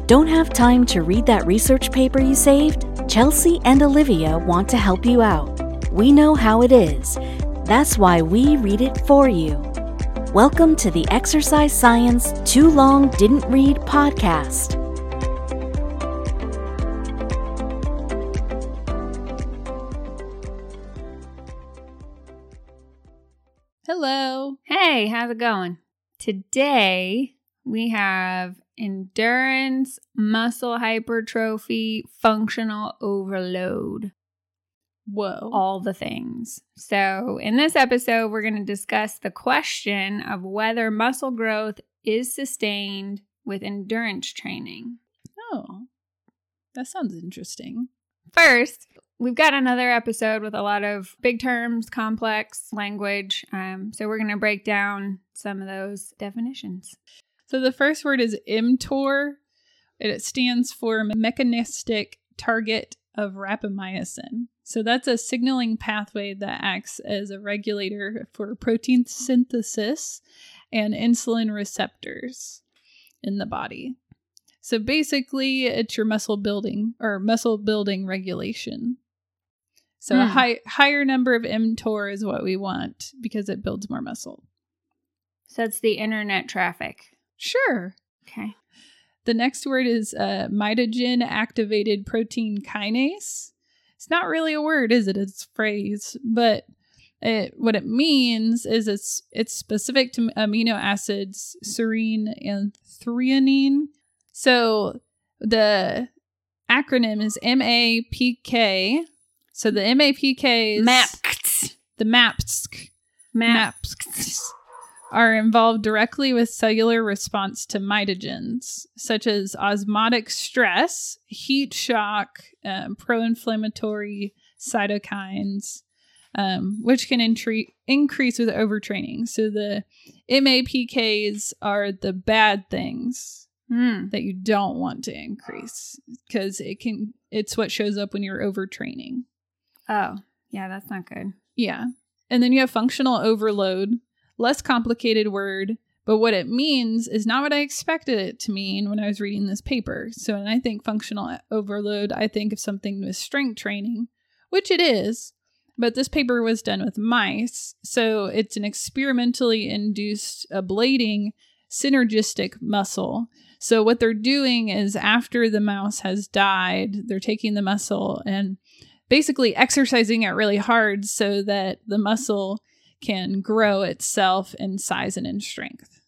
Don't have time to read that research paper you saved? Chelsea and Olivia want to help you out. We know how it is. That's why we read it for you. Welcome to the Exercise Science Too Long Didn't Read podcast. Hello. Hey, how's it going? Today we have endurance, muscle hypertrophy, functional overload. Whoa. All the things. So in this episode, we're going to discuss the question of whether muscle growth is sustained with endurance training. Oh, that sounds interesting. First, we've got another episode with a lot of big terms, complex language. So we're going to break down some of those definitions. So the first word is mTOR. It stands for mechanistic target of rapamycin. So that's a signaling pathway that acts as a regulator for protein synthesis and insulin receptors in the body. So basically, it's your muscle building regulation. So a higher number of mTOR is what we want because it builds more muscle. So that's the internet traffic. Sure. Okay. The next word is mitogen activated protein kinase. It's not really a word, is it? It's a phrase, but what it means is it's specific to amino acids serine and threonine. So the acronym is MAPK. So the MAPK is MAPS are involved directly with cellular response to mitogens, such as osmotic stress, heat shock, pro-inflammatory cytokines, which can increase with overtraining. So the MAPKs are the bad things that you don't want to increase because it's what shows up when you're overtraining. Oh, yeah, that's not good. Yeah. And then you have functional overload. Less complicated word, but what it means is not what I expected it to mean when I was reading this paper. So when I think functional overload, I think of something with strength training, which it is, but this paper was done with mice. So it's an experimentally induced ablating synergistic muscle. So what they're doing is after the mouse has died, they're taking the muscle and basically exercising it really hard so that the muscle can grow itself in size and in strength.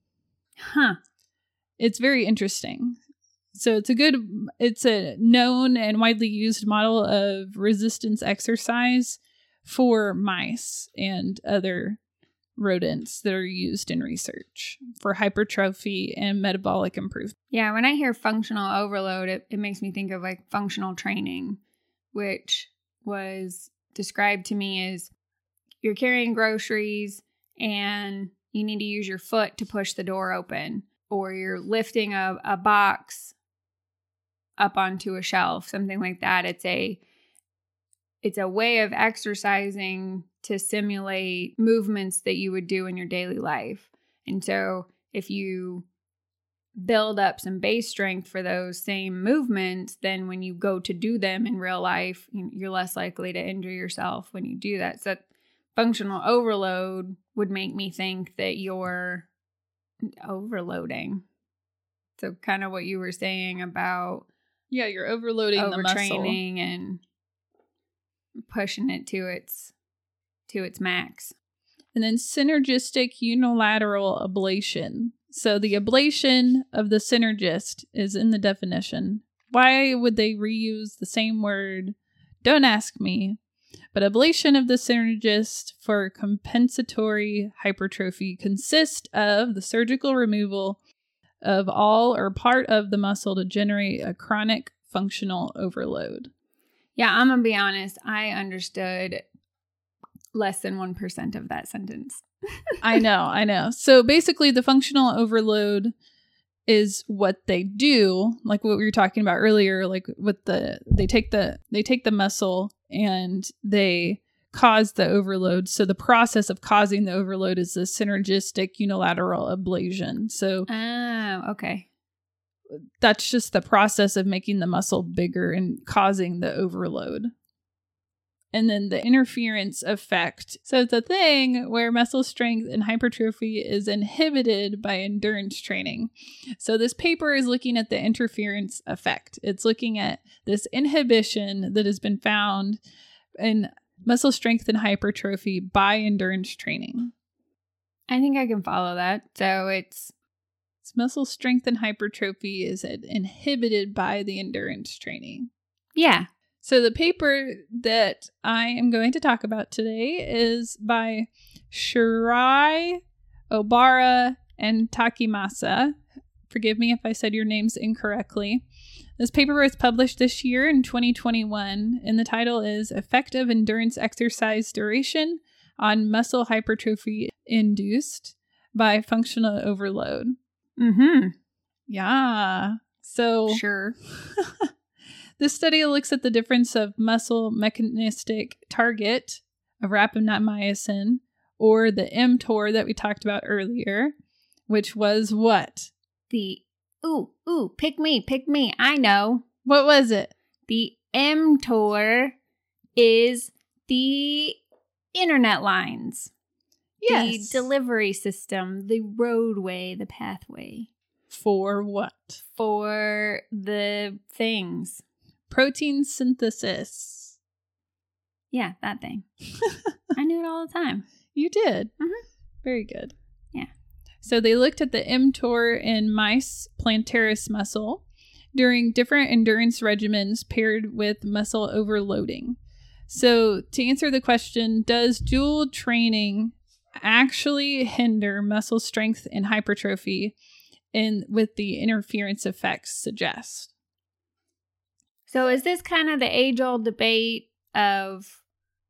It's very interesting. So it's a known and widely used model of resistance exercise for mice and other rodents that are used in research for hypertrophy and metabolic improvement. Yeah, when I hear functional overload, it makes me think of like functional training, which was described to me as you're carrying groceries and you need to use your foot to push the door open, or you're lifting a box up onto a shelf, something like that. It's a way of exercising to simulate movements that you would do in your daily life. And so if you build up some base strength for those same movements, then when you go to do them in real life, you're less likely to injure yourself when you do that. So functional overload would make me think that you're overloading. So kind of what you were saying about you're overloading the muscle. Overtraining and pushing it to its max. And then synergistic unilateral ablation. So the ablation of the synergist is in the definition. Why would they reuse the same word? Don't ask me. But ablation of the synergist for compensatory hypertrophy consists of the surgical removal of all or part of the muscle to generate a chronic functional overload. Yeah, I'm going to be honest. I understood less than 1% of that sentence. I know. So basically the functional overload is what they do, like what we were talking about earlier, like with they take the muscle and they cause the overload. So the process of causing the overload is the synergistic unilateral ablation. So okay. that's just the process of making the muscle bigger and causing the overload. And then the interference effect. So it's a thing where muscle strength and hypertrophy is inhibited by endurance training. So this paper is looking at the interference effect. It's looking at this inhibition that has been found in muscle strength and hypertrophy by endurance training. I think I can follow that. So it's muscle strength and hypertrophy is inhibited by the endurance training. Yeah. So the paper that I am going to talk about today is by Shirai, Obara, and Takimasa. Forgive me if I said your names incorrectly. This paper was published this year in 2021, and the title is Effect of Endurance Exercise Duration on Muscle Hypertrophy Induced by Functional Overload. Mm-hmm. Yeah. So sure. This study looks at the difference of muscle mechanistic target of rapamycin, or the mTOR that we talked about earlier, which was what? Pick me. I know. What was it? The mTOR is the internet lines. Yes. The delivery system, the roadway, the pathway. For what? For the things. Protein synthesis. Yeah, that thing. I knew it all the time. You did. Mm-hmm. Very good. Yeah. So they looked at the mTOR in mice plantaris muscle during different endurance regimens paired with muscle overloading. So to answer the question, does dual training actually hinder muscle strength and hypertrophy with the interference effects suggest? So is this kind of the age-old debate of,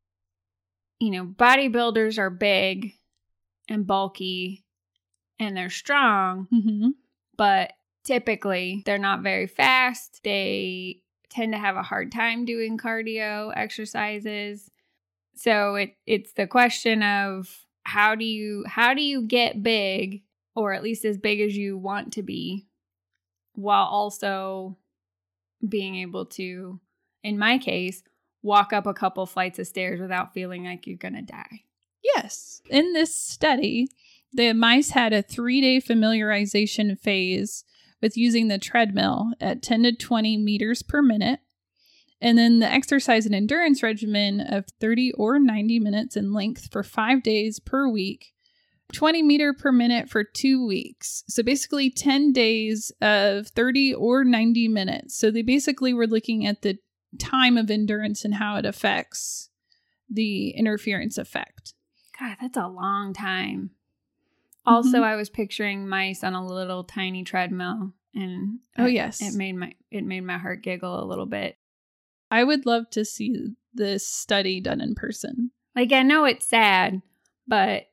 bodybuilders are big and bulky and they're strong, mm-hmm. but typically they're not very fast. They tend to have a hard time doing cardio exercises. So it's the question of how do you get big, or at least as big as you want to be, while also being able to, in my case, walk up a couple flights of stairs without feeling like you're going to die. Yes. In this study, the mice had a 3-day familiarization phase with using the treadmill at 10 to 20 meters per minute. And then the exercise and endurance regimen of 30 or 90 minutes in length for 5 days per week, 20 meter per minute for 2 weeks. So basically 10 days of 30 or 90 minutes. So they basically were looking at the time of endurance and how it affects the interference effect. God, that's a long time. Also, I was picturing mice on a little tiny treadmill, and yes, it made my heart giggle a little bit. I would love to see this study done in person. Like, I know it's sad, but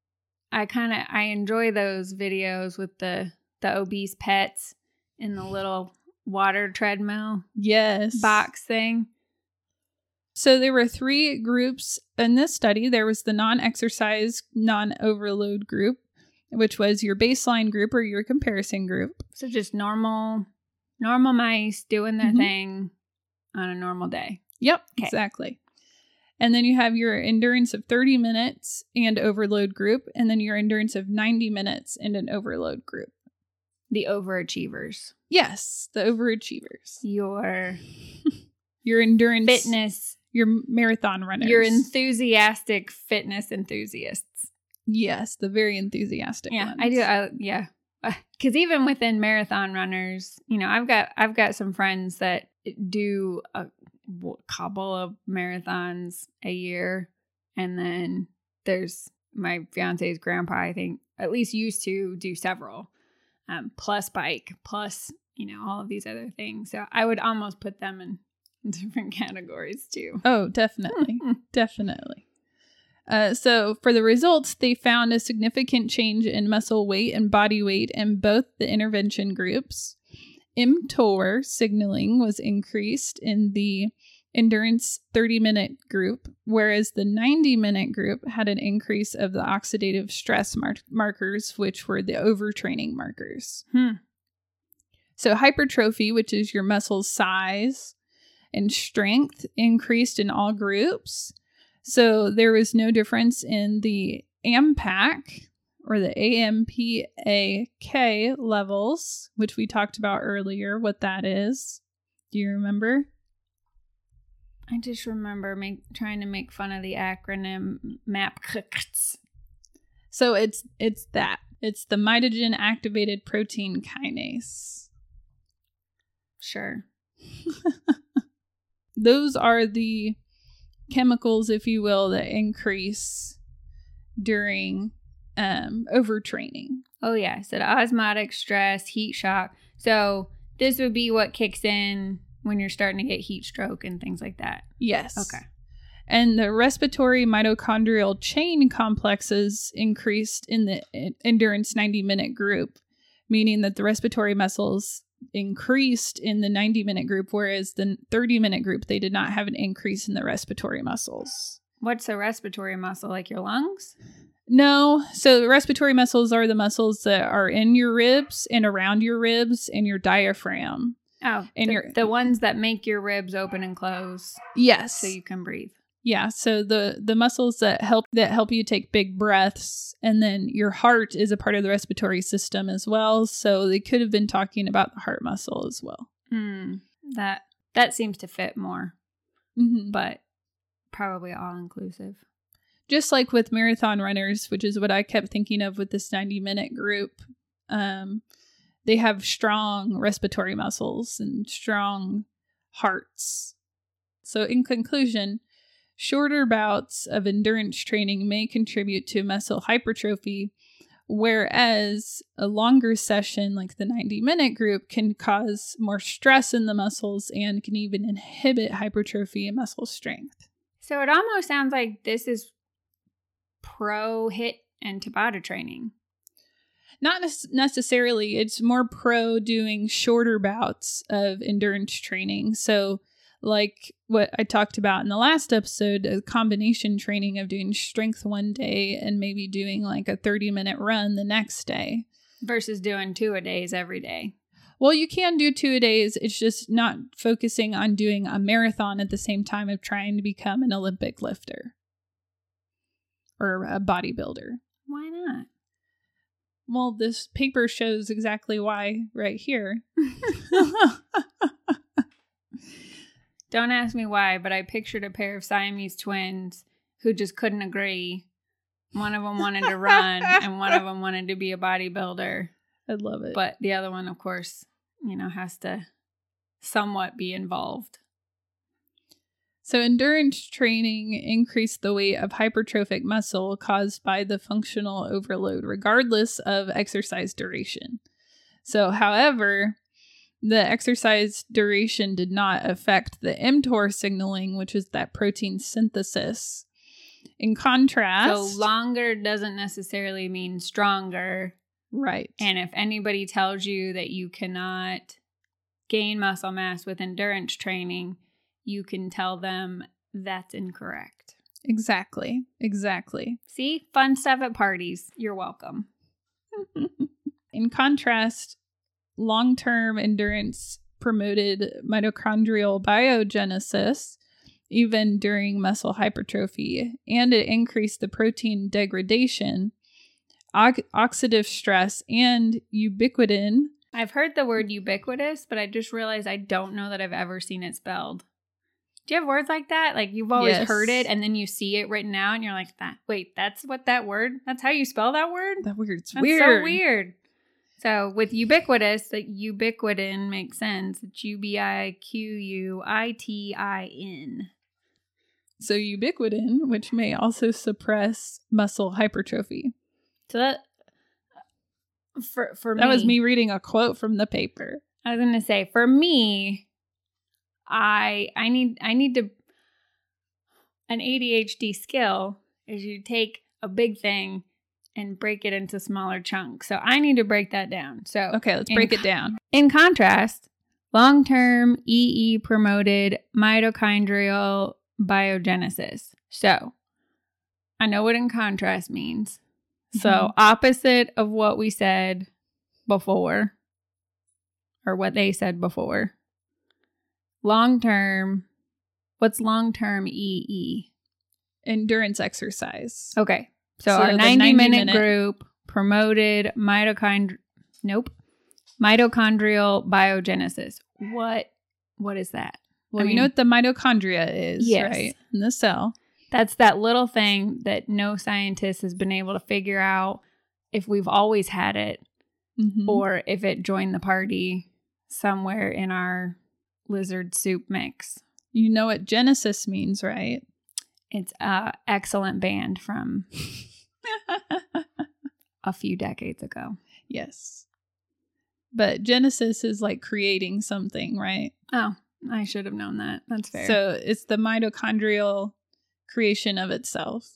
I enjoy those videos with the obese pets in the little water treadmill box thing. So there were 3 groups in this study. There was the non-exercise, non-overload group, which was your baseline group or your comparison group. So just normal mice doing their thing on a normal day. Yep, exactly. And then you have your endurance of 30 minutes and overload group, and then your endurance of 90 minutes and an overload group. The overachievers. Yes, the overachievers. Your endurance. Fitness. Your marathon runners. Your enthusiastic fitness enthusiasts. Yes, the very enthusiastic ones. I do. Because even within marathon runners, I've got some friends that do a couple of marathons a year, and then there's my fiance's grandpa, I think, at least used to do several, plus bike, plus all of these other things. So I would almost put them in different categories too. Oh, definitely. Definitely. So for the results, they found a significant change in muscle weight and body weight in both the intervention groups. mTOR signaling was increased in the endurance 30-minute group, whereas the 90-minute group had an increase of the oxidative stress markers, which were the overtraining markers. So hypertrophy, which is your muscle size, and strength increased in all groups. So there was no difference in the AMPAC or the AMPAK levels, which we talked about earlier, what that is. Do you remember? I just remember trying to make fun of the acronym MAPKX. So it's that. It's the mitogen activated protein kinase. Sure. Those are the chemicals, if you will, that increase during overtraining. Oh, yeah. So the osmotic stress, heat shock. So this would be what kicks in when you're starting to get heat stroke and things like that. Yes. Okay. And the respiratory mitochondrial chain complexes increased in the endurance 90-minute group, meaning that the respiratory muscles increased in the 90-minute group, whereas the 30-minute group, they did not have an increase in the respiratory muscles. What's a respiratory muscle, like your lungs? No. So the respiratory muscles are the muscles that are in your ribs and around your ribs and your diaphragm. Oh, and the ones that make your ribs open and close. Yes. So you can breathe. Yeah, so the muscles that help you take big breaths, and then your heart is a part of the respiratory system as well. So they could have been talking about the heart muscle as well. That seems to fit more, but probably all inclusive. Just like with marathon runners, which is what I kept thinking of with this 90-minute group, they have strong respiratory muscles and strong hearts. So in conclusion, shorter bouts of endurance training may contribute to muscle hypertrophy, whereas a longer session like the 90-minute group can cause more stress in the muscles and can even inhibit hypertrophy and muscle strength. So it almost sounds like this is pro HIIT and Tabata training. Not necessarily. It's more pro doing shorter bouts of endurance training. So like what I talked about in the last episode, a combination training of doing strength one day and maybe doing like a 30-minute run the next day. Versus doing 2-a-days every day. Well, you can do 2-a-days. It's just not focusing on doing a marathon at the same time of trying to become an Olympic lifter or a bodybuilder. Why not? Well, this paper shows exactly why right here. Don't ask me why, but I pictured a pair of Siamese twins who just couldn't agree. One of them wanted to run and one of them wanted to be a bodybuilder. I love it. But the other one, of course, has to somewhat be involved. So endurance training increased the weight of hypertrophic muscle caused by the functional overload, regardless of exercise duration. So, however, the exercise duration did not affect the mTOR signaling, which is that protein synthesis. In contrast... So longer doesn't necessarily mean stronger. Right. And if anybody tells you that you cannot gain muscle mass with endurance training, you can tell them that's incorrect. Exactly. See? Fun stuff at parties. You're welcome. In contrast, long-term endurance promoted mitochondrial biogenesis, even during muscle hypertrophy, and it increased the protein degradation, oxidative stress, and ubiquitin. I've heard the word ubiquitous, but I just realized I don't know that I've ever seen it spelled. Do you have words like that? Like you've always heard it and then you see it written out and you're like, that's what that word? That's how you spell that word? That word's that's weird. So weird. So with ubiquitous, that ubiquitin makes sense. It's ubiquitin. So ubiquitin, which may also suppress muscle hypertrophy. So that for me, that was me reading a quote from the paper. I was gonna say, for me, I need to an ADHD skill is you take a big thing and break it into smaller chunks. So I need to break that down. So okay, let's break it down. In contrast, long-term EE promoted mitochondrial biogenesis. So I know what in contrast means. So opposite of what we said before, or what they said before. Long-term, what's long-term EE? Endurance exercise. Okay. So So our the 90-minute 90-minute group promoted mitochondrial biogenesis. What is that? Well, I you know mean, what the mitochondria is, Yes. right? In the cell. that's that little thing that no scientist has been able to figure out if we've always had it Mhm. or if it joined the party somewhere in our lizard soup mix. You know what Genesis means, right? It's an excellent band from a few decades ago. Yes. But Genesis is like creating something, right? Oh, I should have known that. That's fair. So it's the mitochondrial creation of itself.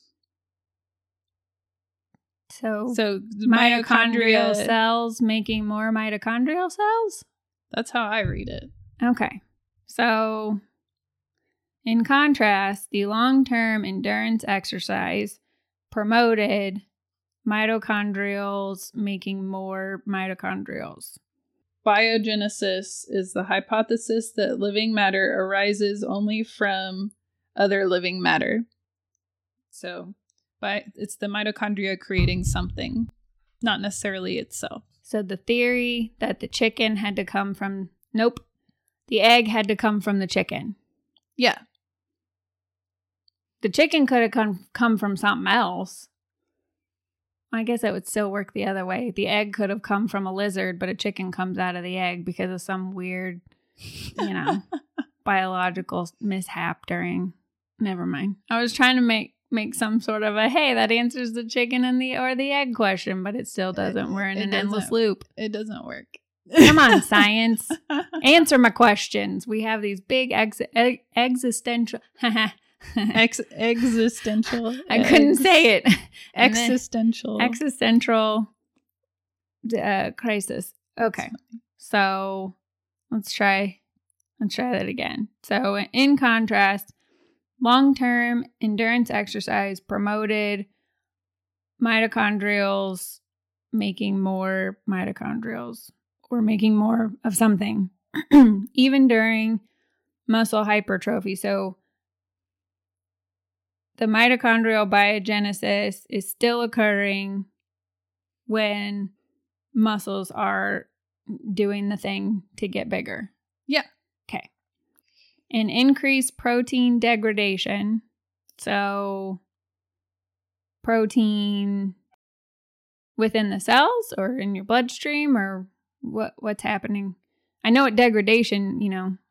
So the mitochondrial cells making more mitochondrial cells? That's how I read it. Okay. So in contrast, the long-term endurance exercise promoted mitochondrials making more mitochondrials. Biogenesis is the hypothesis that living matter arises only from other living matter. So it's the mitochondria creating something, not necessarily itself. So the theory that the chicken had to come from, the egg had to come from the chicken. Yeah. The chicken could have come from something else. I guess it would still work the other way. The egg could have come from a lizard, but a chicken comes out of the egg because of some weird, biological mishap during. Never mind. I was trying to make some sort of a, hey, that answers the chicken and the egg question, but it still doesn't. We're in an endless loop. It doesn't work. Come on, science. Answer my questions. We have these big existential. Existential. I couldn't say it. Existential crisis. Okay. So let's try that again. So in contrast, long-term endurance exercise promoted mitochondrials making more mitochondrials or making more of something, even during muscle hypertrophy. So the mitochondrial biogenesis is still occurring when muscles are doing the thing to get bigger. Yeah. Okay. An increased protein degradation. So protein within the cells or in your bloodstream or what's happening? I know at degradation,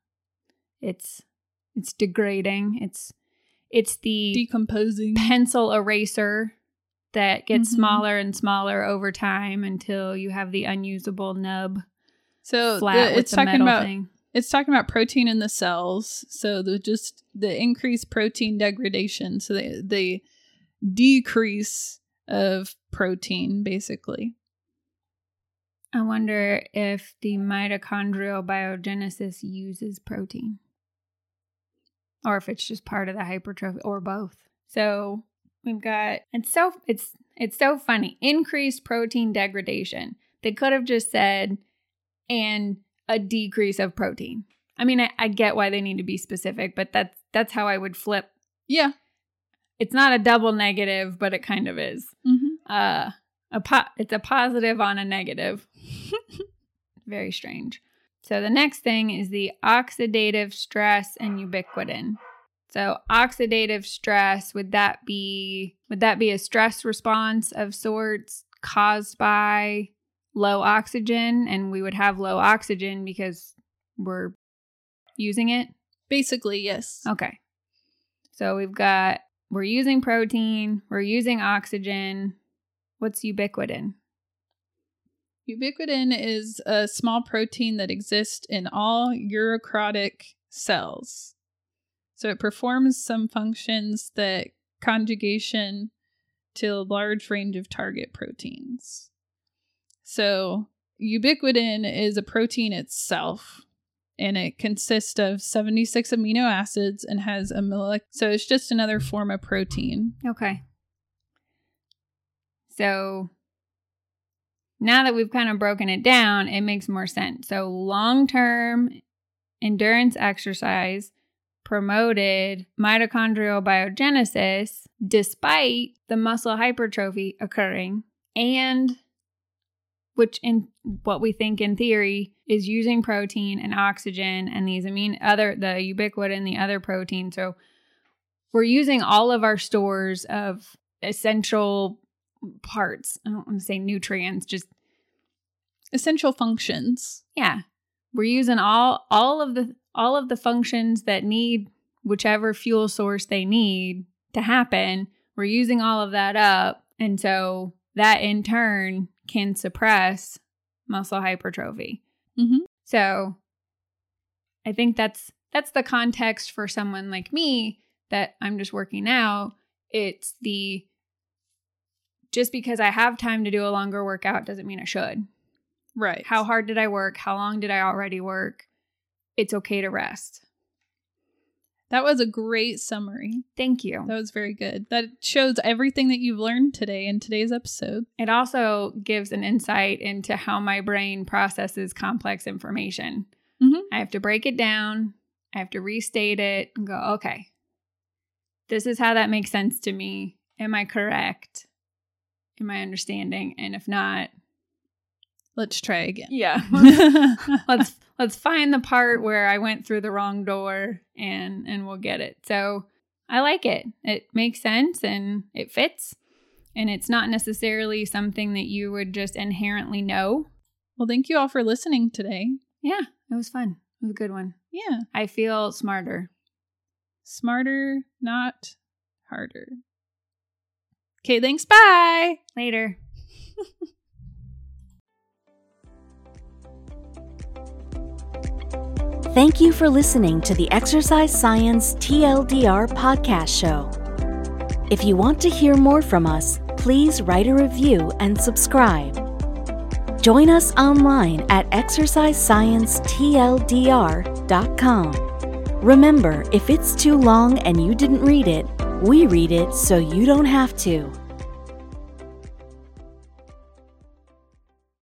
it's degrading. It's the decomposing pencil eraser that gets smaller and smaller over time until you have the unusable nub. So flat with it's the talking metal about thing. It's talking about protein in the cells. So the increased protein degradation. So the decrease of protein, basically. I wonder if the mitochondrial biogenesis uses protein. Or if it's just part of the hypertrophy, or both. So we've got, it's so funny. Increased protein degradation. They could have just said, and a decrease of protein. I mean, I get why they need to be specific, but that's how I would flip. Yeah. It's not a double negative, but it kind of is. Mm-hmm. It's a positive on a negative. Very strange. So the next thing is the oxidative stress and ubiquitin. So oxidative stress, would that be a stress response of sorts caused by low oxygen? And we would have low oxygen because we're using it? Basically, yes. Okay. So we're using protein, we're using oxygen. What's ubiquitin? Ubiquitin is a small protein that exists in all eukaryotic cells. So it performs some functions that conjugation to a large range of target proteins. So ubiquitin is a protein itself, and it consists of 76 amino acids and has a so it's just another form of protein. Okay. So now that we've kind of broken it down, it makes more sense. So long-term endurance exercise promoted mitochondrial biogenesis despite the muscle hypertrophy occurring, and which in what we think in theory is using protein and oxygen and these the ubiquitin and the other protein. So we're using all of our stores of essential parts. I don't want to say nutrients, just essential functions. Yeah. We're using all of the functions that need whichever fuel source they need to happen. We're using all of that up. And so that in turn can suppress muscle hypertrophy. Mm-hmm. So I think that's the context for someone like me that I'm just working out. It's just because I have time to do a longer workout doesn't mean I should. Right. How hard did I work? How long did I already work? It's okay to rest. That was a great summary. Thank you. That was very good. That shows everything that you've learned today in today's episode. It also gives an insight into how my brain processes complex information. Mm-hmm. I have to break it down. I have to restate it and go, okay, this is how that makes sense to me. Am I correct in my understanding? And if not, let's try again. Yeah. Let's find the part where I went through the wrong door and we'll get it. So I like it. It makes sense and it fits. And it's not necessarily something that you would just inherently know. Well, thank you all for listening today. Yeah, it was fun. It was a good one. Yeah. I feel smarter. Smarter, not harder. Okay, thanks. Bye. Later. Thank you for listening to the Exercise Science TLDR podcast show. If you want to hear more from us, please write a review and subscribe. Join us online at exercisesciencetldr.com. Remember, if it's too long and you didn't read it, we read it so you don't have to.